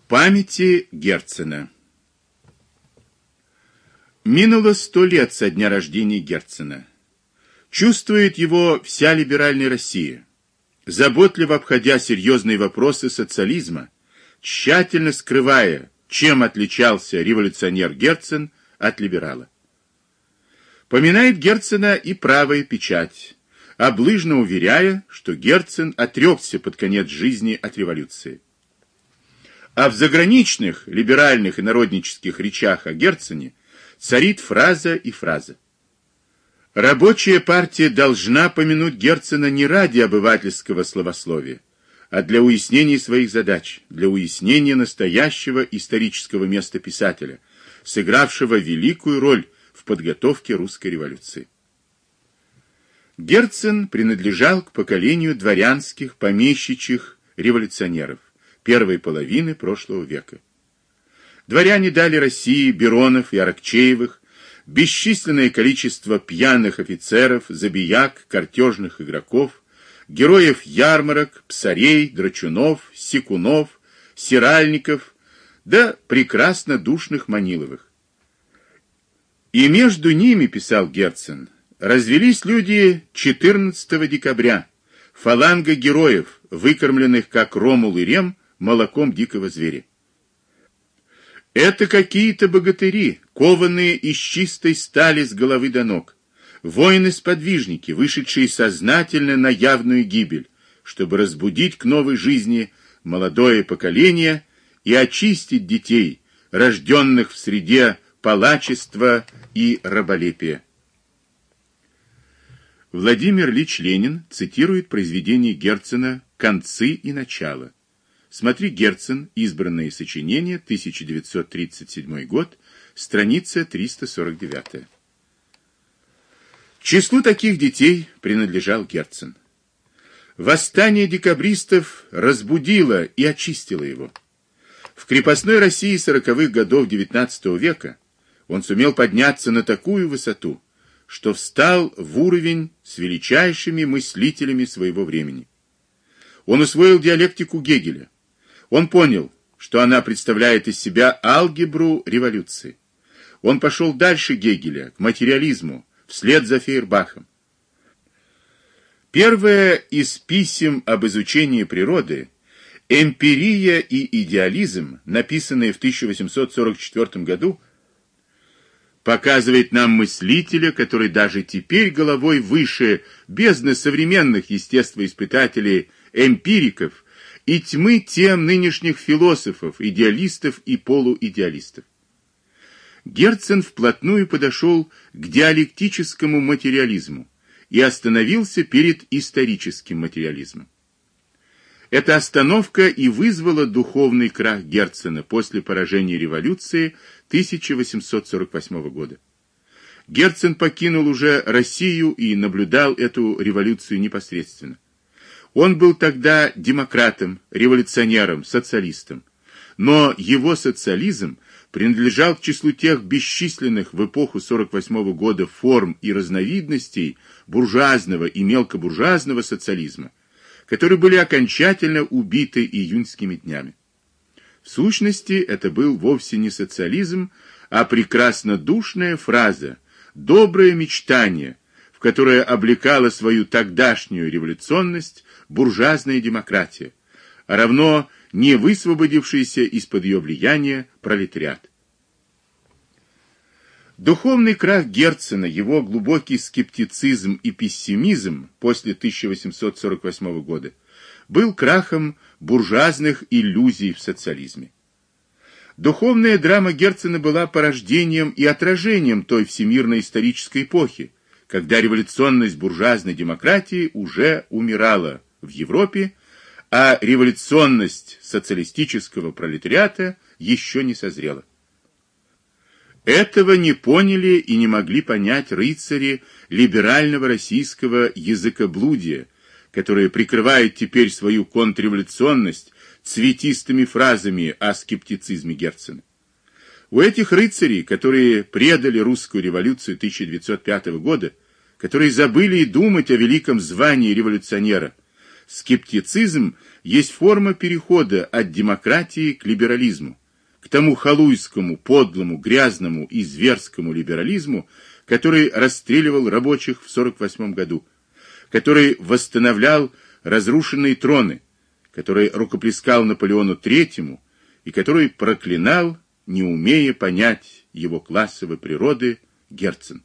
Памяти Герцена. Минуло 100 лет со дня рождения Герцена. Чувствует его вся либеральная Россия, заботливо обходя серьезные вопросы социализма, тщательно скрывая, чем отличался революционер Герцен от либерала. Поминает Герцена и правая печать, облыжно уверяя, что Герцен отрекся под конец жизни от революции. А в заграничных либеральных и народнических речах о Герцене царит фраза и фраза. Рабочая партия должна помянуть Герцена не ради обывательского словословия, а для уяснения своих задач, для уяснения настоящего исторического места писателя, сыгравшего великую роль в подготовке русской революции. Герцен принадлежал к поколению дворянских, помещичьих революционеров первой половины прошлого века. Дворяне дали России Беронов и Аракчеевых, бесчисленное количество пьяных офицеров, забияк, картежных игроков, героев ярмарок, псарей, драчунов, секунов, сиральников, да прекрасно душных Маниловых. И между ними, писал Герцен, развелись люди 14 декабря, фаланга героев, выкормленных, как Ромул и Рем, молоком дикого зверя. Это какие-то богатыри, кованные из чистой стали с головы до ног, воины-сподвижники, вышедшие сознательно на явную гибель, чтобы разбудить к новой жизни молодое поколение и очистить детей, рожденных в среде палачества и раболепия. Владимир Ильич Ленин цитирует произведение Герцена «Концы и начало». Смотри Герцен, избранные сочинения, 1937 год, страница 349. К числу таких детей принадлежал Герцен. Восстание декабристов разбудило и очистило его. В крепостной России 40-х годов XIX века он сумел подняться на такую высоту, что встал в уровень с величайшими мыслителями своего времени. Он усвоил диалектику Гегеля. Он понял, что она представляет из себя алгебру революции. Он пошел дальше Гегеля, к материализму, вслед за Фейербахом. Первое из писем об изучении природы «Эмпирия и идеализм», написанное в 1844 году, показывает нам мыслителя, который даже теперь головой выше бездны современных естествоиспытателей-эмпириков и тьмы тем нынешних философов, идеалистов и полуидеалистов. Герцен вплотную подошел к диалектическому материализму и остановился перед историческим материализмом. Эта остановка и вызвала духовный крах Герцена после поражения революции 1848 года. Герцен покинул уже Россию и наблюдал эту революцию непосредственно. Он был тогда демократом, революционером, социалистом, но его социализм принадлежал к числу тех бесчисленных в эпоху 48 года форм и разновидностей буржуазного и мелкобуржуазного социализма, которые были окончательно убиты июньскими днями. В сущности, это был вовсе не социализм, а прекраснодушная фраза, доброе мечтание, в которое облекала свою тогдашнюю революционность буржуазная демократия, а равно не высвободившийся из-под ее влияния пролетариат. Духовный крах Герцена, его глубокий скептицизм и пессимизм после 1848 года был крахом буржуазных иллюзий в социализме. Духовная драма Герцена была порождением и отражением той всемирной исторической эпохи, когда революционность буржуазной демократии уже умирала в Европе, а революционность социалистического пролетариата еще не созрела. Этого не поняли и не могли понять рыцари либерального российского языкоблудия, которые прикрывают теперь свою контрреволюционность цветистыми фразами о скептицизме Герцена. У этих рыцарей, которые предали русскую революцию 1905 года, которые забыли и думать о великом звании революционера, скептицизм есть форма перехода от демократии к либерализму, к тому халуйскому, подлому, грязному и зверскому либерализму, который расстреливал рабочих в 1948 году, который восстановлял разрушенные троны, который рукоплескал Наполеону III и который проклинал, не умея понять его классовой природы, Герцен.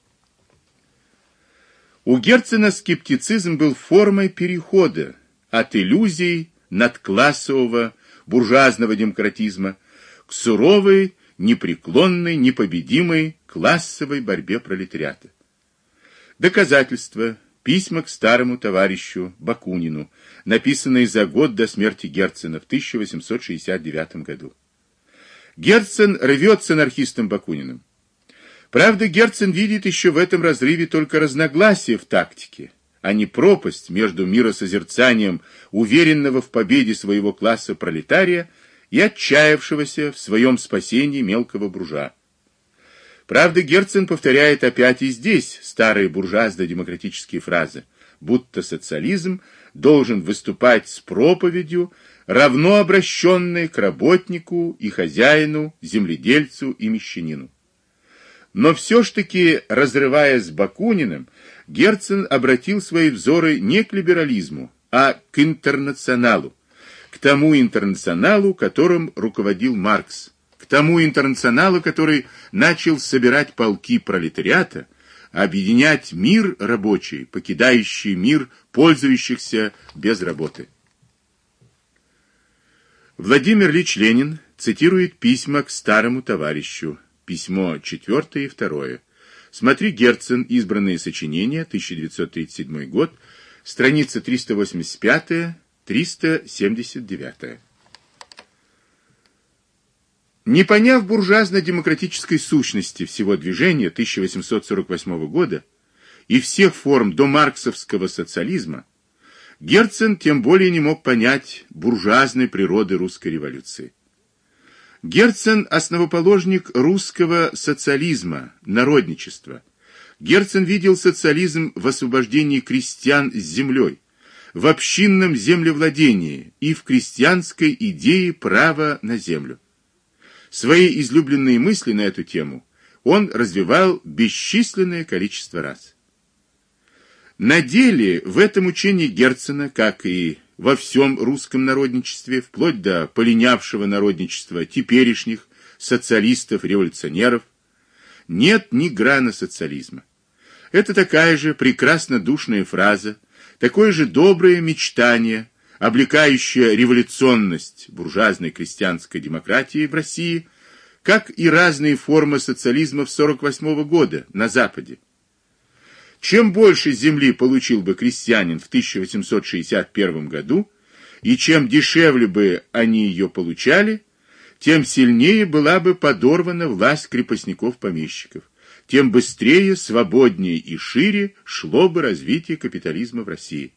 У Герцена скептицизм был формой перехода от иллюзий надклассового буржуазного демократизма к суровой, непреклонной, непобедимой классовой борьбе пролетариата. Доказательства: письма к старому товарищу Бакунину, написанные за год до смерти Герцена в 1869 году. Герцен рвет с анархистом Бакуниным. Правда, Герцен видит еще в этом разрыве только разногласия в тактике, а не пропасть между миросозерцанием уверенного в победе своего класса пролетария и отчаявшегося в своем спасении мелкого буржуа. Правда, Герцен повторяет опять и здесь старые буржуазно-демократические фразы, будто социализм должен выступать с проповедью, равно обращенной к работнику и хозяину, земледельцу и мещанину. Но все ж таки, разрывая с Бакуниным, Герцен обратил свои взоры не к либерализму, а к интернационалу, к тому интернационалу, которым руководил Маркс, к тому интернационалу, который начал собирать полки пролетариата, объединять мир рабочий, покидающий мир пользующихся без работы. Владимир Ильич Ленин цитирует письма к старому товарищу, письмо 4 и 2. Смотри Герцен, избранные сочинения, 1937 год, страница 385-379. Не поняв буржуазно-демократической сущности всего движения 1848 года и всех форм домарксовского социализма, Герцен тем более не мог понять буржуазной природы русской революции. Герцен – основоположник русского социализма, народничества. Герцен видел социализм в освобождении крестьян с землей, в общинном землевладении и в крестьянской идее права на землю. Свои излюбленные мысли на эту тему он развивал бесчисленное количество раз. На деле в этом учении Герцена, как и во всем русском народничестве, вплоть до полинявшего народничества теперешних социалистов-революционеров, нет ни грана социализма. Это такая же прекраснодушная фраза, такое же доброе мечтание, облекающее революционность буржуазной крестьянской демократии в России, как и разные формы социализма в 1948 года на Западе. Чем больше земли получил бы крестьянин в 1861 году, и чем дешевле бы они ее получали, тем сильнее была бы подорвана власть крепостников-помещиков, тем быстрее, свободнее и шире шло бы развитие капитализма в России.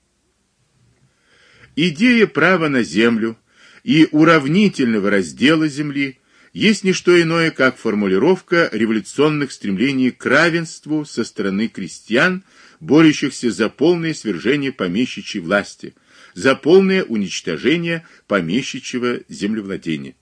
Идея права на землю и уравнительного раздела земли есть не что иное, как формулировка революционных стремлений к равенству со стороны крестьян, борющихся за полное свержение помещичьей власти, за полное уничтожение помещичьего землевладения.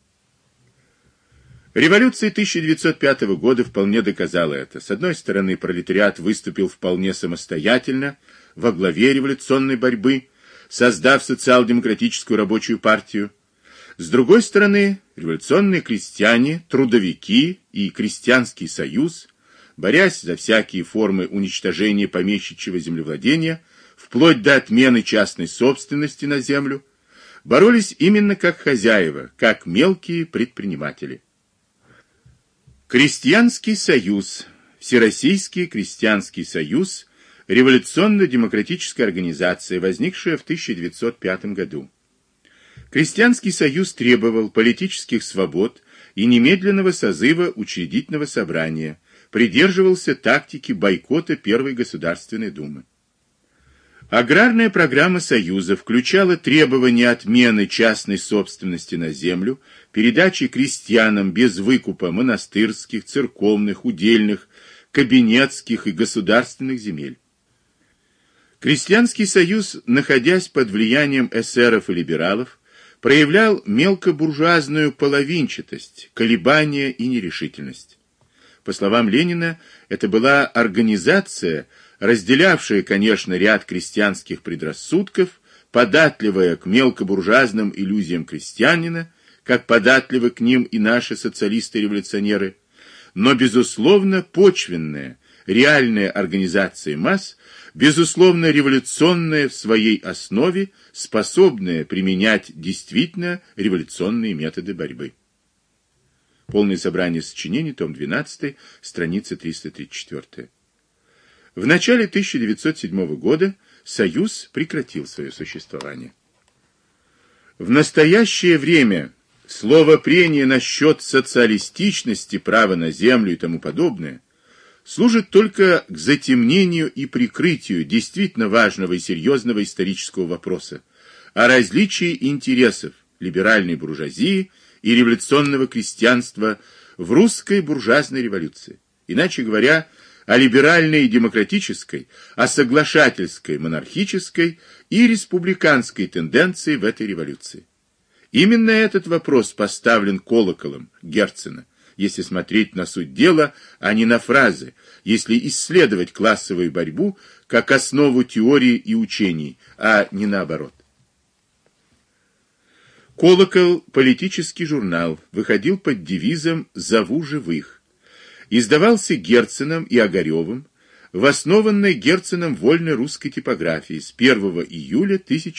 Революция 1905 года вполне доказала это. С одной стороны, пролетариат выступил вполне самостоятельно во главе революционной борьбы, создав социал-демократическую рабочую партию. С другой стороны, революционные крестьяне, трудовики и крестьянский союз, борясь за всякие формы уничтожения помещичьего землевладения, вплоть до отмены частной собственности на землю, боролись именно как хозяева, как мелкие предприниматели. Крестьянский союз, Всероссийский крестьянский союз, революционно-демократическая организация, возникшая в 1905 году. Крестьянский союз требовал политических свобод и немедленного созыва учредительного собрания, придерживался тактики бойкота Первой Государственной Думы. Аграрная программа Союза включала требования отмены частной собственности на землю, передачи крестьянам без выкупа монастырских, церковных, удельных, кабинетских и государственных земель. Крестьянский союз, находясь под влиянием эсеров и либералов, проявлял мелкобуржуазную половинчатость, колебания и нерешительность. По словам Ленина, это была организация, разделявшая, конечно, ряд крестьянских предрассудков, податливая к мелкобуржуазным иллюзиям крестьянина, как податливы к ним и наши социалисты-революционеры, но, безусловно, почвенная, реальная организация масс, безусловно, революционная в своей основе, способная применять действительно революционные методы борьбы. Полное собрание сочинений, том 12, страница 334. В начале 1907 года Союз прекратил свое существование. В настоящее время слово прения насчет социалистичности, права на землю и тому подобное служит только к затемнению и прикрытию действительно важного и серьезного исторического вопроса о различии интересов либеральной буржуазии и революционного крестьянства в русской буржуазной революции. Иначе говоря, о либеральной и демократической, о соглашательской, монархической и республиканской тенденции в этой революции. Именно этот вопрос поставлен колоколом Герцена, если смотреть на суть дела, а не на фразы, если исследовать классовую борьбу как основу теории и учений, а не наоборот. «Колокол» – политический журнал, выходил под девизом «Зову живых». Издавался Герценом и Огаревым в основанной Герценом вольной русской типографии с 1 июля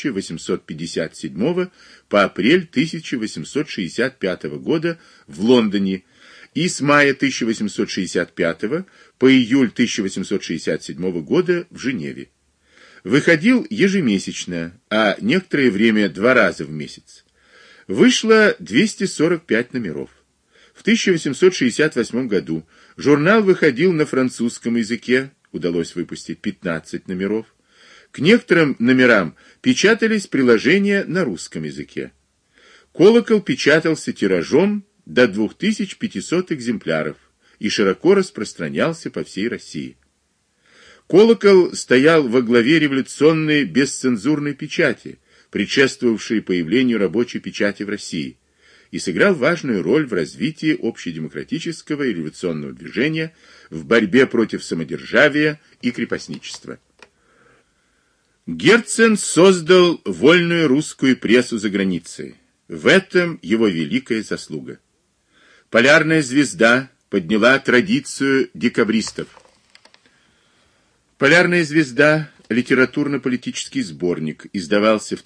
1857 по апрель 1865 года в Лондоне и с мая 1865 по июль 1867 года в Женеве. Выходил ежемесячно, а некоторое время 2 раза в месяц. Вышло 245 номеров. В 1868 году журнал выходил на французском языке, удалось выпустить 15 номеров. К некоторым номерам печатались приложения на русском языке. «Колокол» печатался тиражом до 2500 экземпляров и широко распространялся по всей России. «Колокол» стоял во главе революционной бесцензурной печати, предшествовавшей появлению рабочей печати в России, и сыграл важную роль в развитии общедемократического и революционного движения в борьбе против самодержавия и крепостничества. Герцен создал вольную русскую прессу за границей. В этом его великая заслуга. «Полярная звезда» подняла традицию декабристов. «Полярная звезда» — литературно-политический сборник, издавался в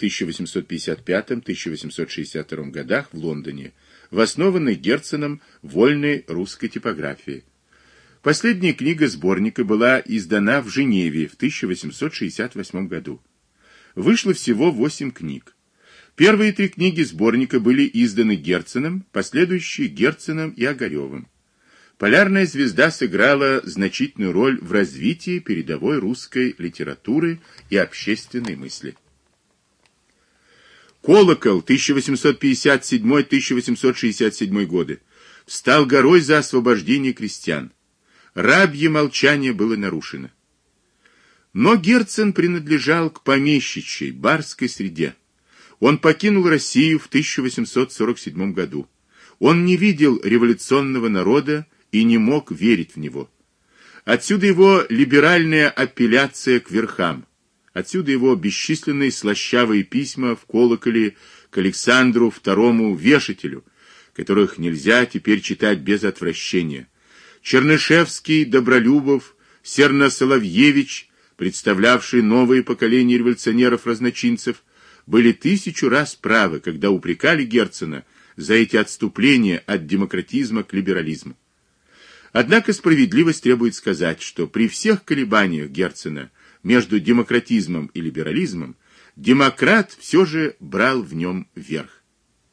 1855-1862 годах в Лондоне, в основанной Герценом вольной русской типографии. Последняя книга сборника была издана в Женеве в 1868 году. Вышло всего 8 книг. Первые 3 книги сборника были изданы Герценом, последующие Герценом и Огаревым. «Полярная звезда» сыграла значительную роль в развитии передовой русской литературы и общественной мысли. «Колокол» 1857-1867 годы встал горой за освобождение крестьян. Рабье молчание было нарушено. Но Герцен принадлежал к помещичьей, барской среде. Он покинул Россию в 1847 году. Он не видел революционного народа и не мог верить в него. Отсюда его либеральная апелляция к верхам. Отсюда его бесчисленные слащавые письма в «Колоколе» к Александру II Вешателю, которых нельзя теперь читать без отвращения. Чернышевский, Добролюбов, Серносоловьевич, представлявшие новые поколения революционеров-разночинцев, были 1000 раз правы, когда упрекали Герцена за эти отступления от демократизма к либерализму. Однако справедливость требует сказать, что при всех колебаниях Герцена между демократизмом и либерализмом демократ все же брал в нем верх.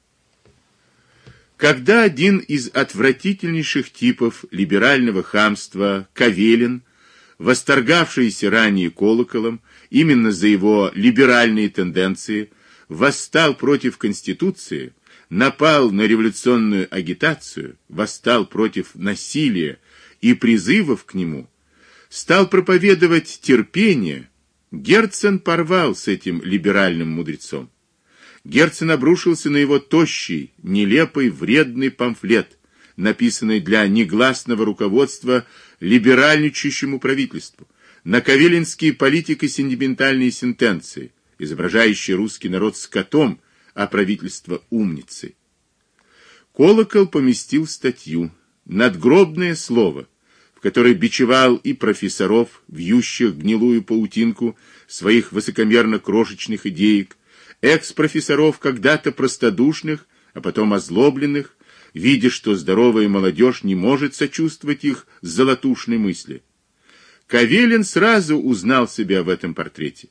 Когда один из отвратительнейших типов либерального хамства, Кавелин, восторгавшийся ранее Колоколом именно за его либеральные тенденции, восстал против Конституции, напал на революционную агитацию, восстал против насилия и призывов к нему, стал проповедовать терпение, Герцен порвал с этим либеральным мудрецом. Герцен обрушился на его тощий, нелепый, вредный памфлет, написанный для негласного руководства либеральничающему правительству, на кавелинские политико-сентиментальные сентенции, изображающие русский народ скотом, а правительство умницей. Колокол поместил статью «Надгробное слово», в которой бичевал и профессоров, вьющих гнилую паутинку своих высокомерно-крошечных идеек, экс-профессоров, когда-то простодушных, а потом озлобленных, видя, что здоровая молодежь не может сочувствовать их золотушной мысли. Кавелин сразу узнал себя в этом портрете.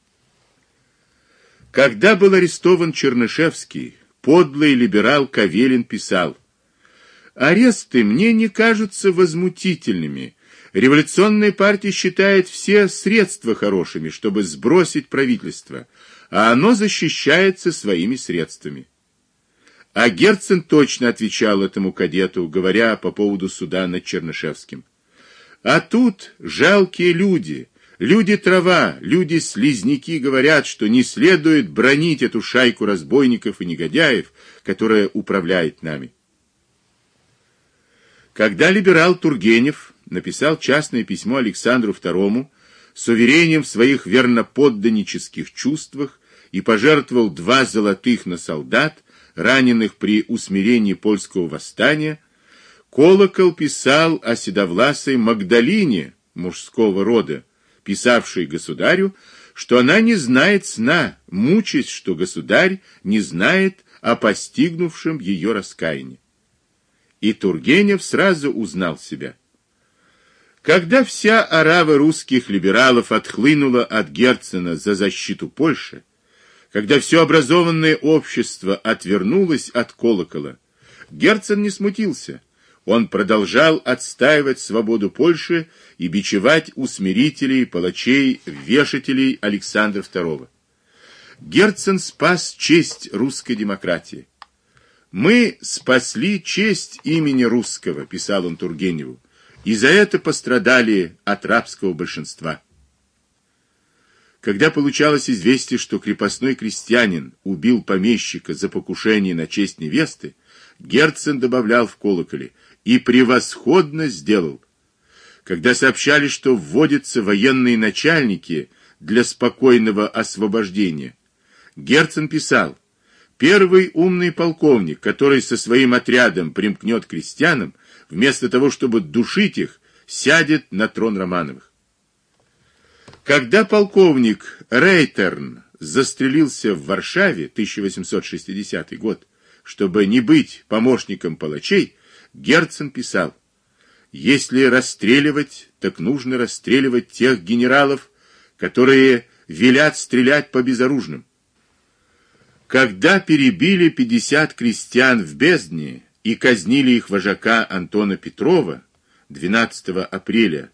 Когда был арестован Чернышевский, подлый либерал Кавелин писал: «Аресты мне не кажутся возмутительными. Революционная партия считает все средства хорошими, чтобы сбросить правительство, а оно защищается своими средствами». А Герцен точно отвечал этому кадету, говоря по поводу суда над Чернышевским: «А тут жалкие люди, люди-трава, люди-слизняки говорят, что не следует бранить эту шайку разбойников и негодяев, которая управляет нами». Когда либерал Тургенев написал частное письмо Александру II с уверением в своих верноподданнических чувствах и пожертвовал 2 золотых на солдат, раненых при усмирении польского восстания, Колокол писал о седовласой Магдалине мужского рода, писавшей государю, что она не знает сна, мучаясь, что государь не знает о постигнувшем ее раскаянии. И Тургенев сразу узнал себя. Когда вся орава русских либералов отхлынула от Герцена за защиту Польши, когда все образованное общество отвернулось от Колокола, Герцен не смутился. Он продолжал отстаивать свободу Польши и бичевать усмирителей, палачей, вешателей Александра II. Герцен спас честь русской демократии. «Мы спасли честь имени русского», — писал он Тургеневу, «и за это пострадали от рабского большинства». Когда получалось известие, что крепостной крестьянин убил помещика за покушение на честь невесты, Герцен добавлял в Колоколе: «И превосходно сделал». Когда сообщали, что вводятся военные начальники для спокойного освобождения, Герцен писал: «Первый умный полковник, который со своим отрядом примкнет к крестьянам, вместо того, чтобы душить их, сядет на трон Романовых». Когда полковник Рейтерн застрелился в Варшаве, 1860 год, чтобы не быть помощником палачей, Герцен писал: «Если расстреливать, так нужно расстреливать тех генералов, которые велят стрелять по безоружным». Когда перебили 50 крестьян в Бездне и казнили их вожака Антона Петрова 12 апреля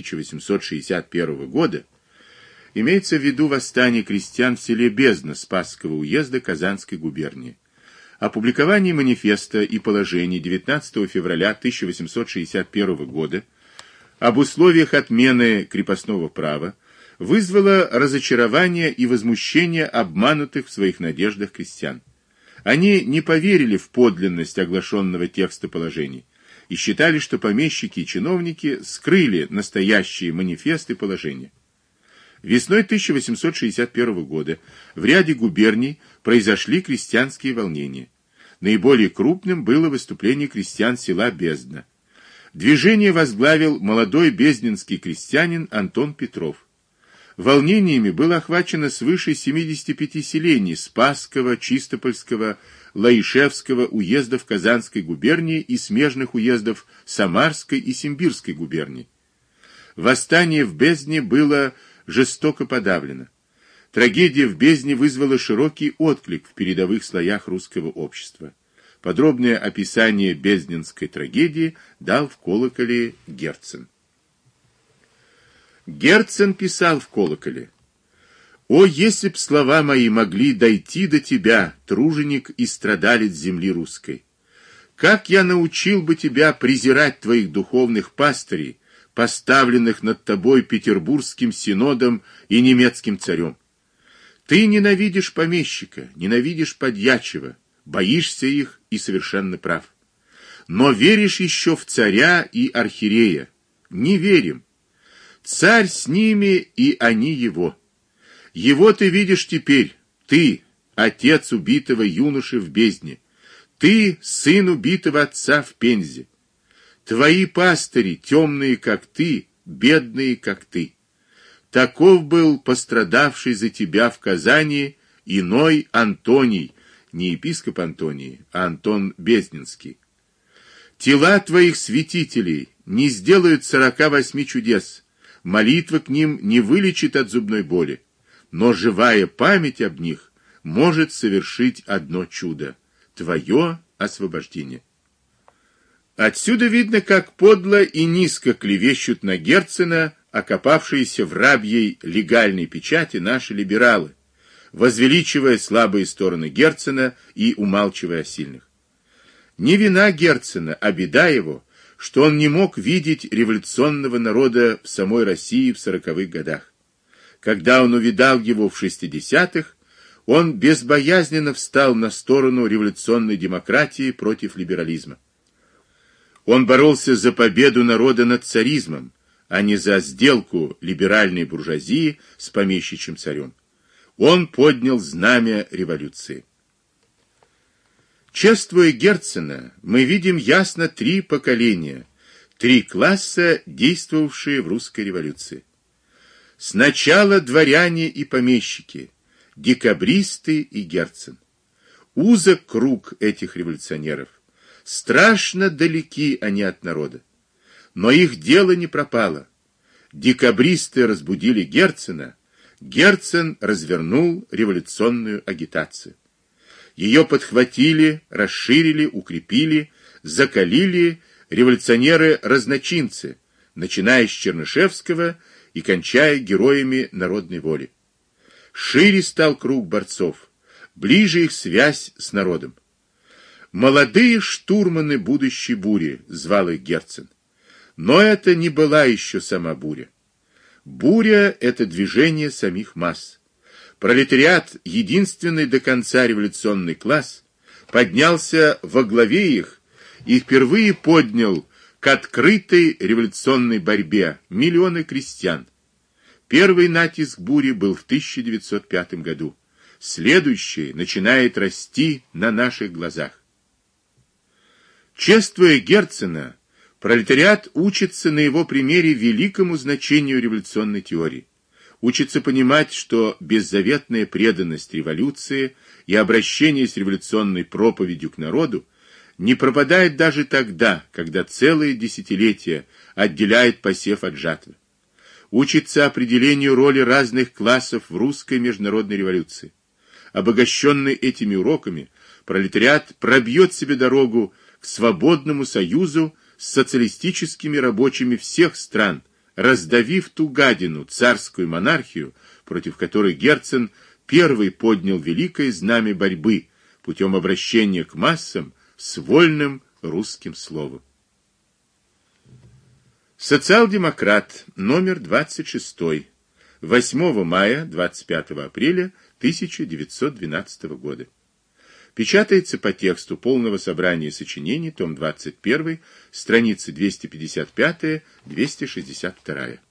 1861 года, имеется в виду восстание крестьян в селе Бездна Спасского уезда Казанской губернии. Опубликование манифеста и положений 19 февраля 1861 года об условиях отмены крепостного права вызвало разочарование и возмущение обманутых в своих надеждах крестьян. Они не поверили в подлинность оглашенного текста положений и считали, что помещики и чиновники скрыли настоящие манифесты и положения. Весной 1861 года в ряде губерний произошли крестьянские волнения. Наиболее крупным было выступление крестьян села Бездна. Движение возглавил молодой безднинский крестьянин Антон Петров. Волнениями было охвачено свыше 75 селений Спасского, Чистопольского, Лаишевского уездов Казанской губернии и смежных уездов Самарской и Симбирской губерний. Восстание в Бездне было жестоко подавлено. Трагедия в Бездне вызвала широкий отклик в передовых слоях русского общества. Подробное описание безднинской трагедии дал в Колоколе Герцен. Герцен писал в Колоколе: «О, если б слова мои могли дойти до тебя, труженик и страдалец земли русской! Как я научил бы тебя презирать твоих духовных пастырей, поставленных над тобой Петербургским синодом и немецким царем. Ты ненавидишь помещика, ненавидишь подьячего, боишься их и совершенно прав. Но веришь еще в царя и архиерея. Не верим. Царь с ними, и они его. Его ты видишь теперь, ты, отец убитого юноши в бездне, ты, сын убитого отца в Пензе. Твои пастыри, темные, как ты, бедные, как ты. Таков был пострадавший за тебя в Казани иной Антоний, не епископ Антоний, а Антон Безднинский. Тела твоих святителей не сделают 48 чудес, молитва к ним не вылечит от зубной боли, но живая память об них может совершить одно чудо — твое освобождение. Отсюда видно, как подло и низко клевещут на Герцена окопавшиеся в рабьей легальной печати наши либералы, возвеличивая слабые стороны Герцена и умалчивая о сильных. Не вина Герцена, а беда его, что он не мог видеть революционного народа в самой России в 40-х годах. Когда он увидал его в 60-х, он безбоязненно встал на сторону революционной демократии против либерализма. Он боролся за победу народа над царизмом, а не за сделку либеральной буржуазии с помещичьим царем. Он поднял знамя революции. Чествуя Герцена, мы видим ясно 3 поколения, 3 класса, действовавшие в русской революции. Сначала дворяне и помещики, декабристы и Герцен. Узок круг этих революционеров. Страшно далеки они от народа. Но их дело не пропало. Декабристы разбудили Герцена, Герцен развернул революционную агитацию. Ее подхватили, расширили, укрепили, закалили революционеры-разночинцы, начиная с Чернышевского и кончая героями народной воли. Шире стал круг борцов, ближе их связь с народом. Молодые штурманы будущей бури, звал их Герцен. Но это не была еще сама буря. Буря — это движение самих масс. Пролетариат, единственный до конца революционный класс, поднялся во главе их и впервые поднял к открытой революционной борьбе миллионы крестьян. Первый натиск бури был в 1905 году. Следующий начинает расти на наших глазах. Чествуя Герцена, пролетариат учится на его примере великому значению революционной теории. Учится понимать, что беззаветная преданность революции и обращение с революционной проповедью к народу не пропадает даже тогда, когда целые десятилетия отделяет посев от жатвы. Учится определению роли разных классов в русской международной революции. Обогащенный этими уроками, пролетариат пробьет себе дорогу к свободному союзу с социалистическими рабочими всех стран, раздавив ту гадину, царскую монархию, против которой Герцен первый поднял великое знамя борьбы путем обращения к массам с вольным русским словом. Социал-демократ, номер 26, 8 мая, 25 апреля 1912 года. Печатается по тексту полного собрания сочинений, том 21, страницы 255-262.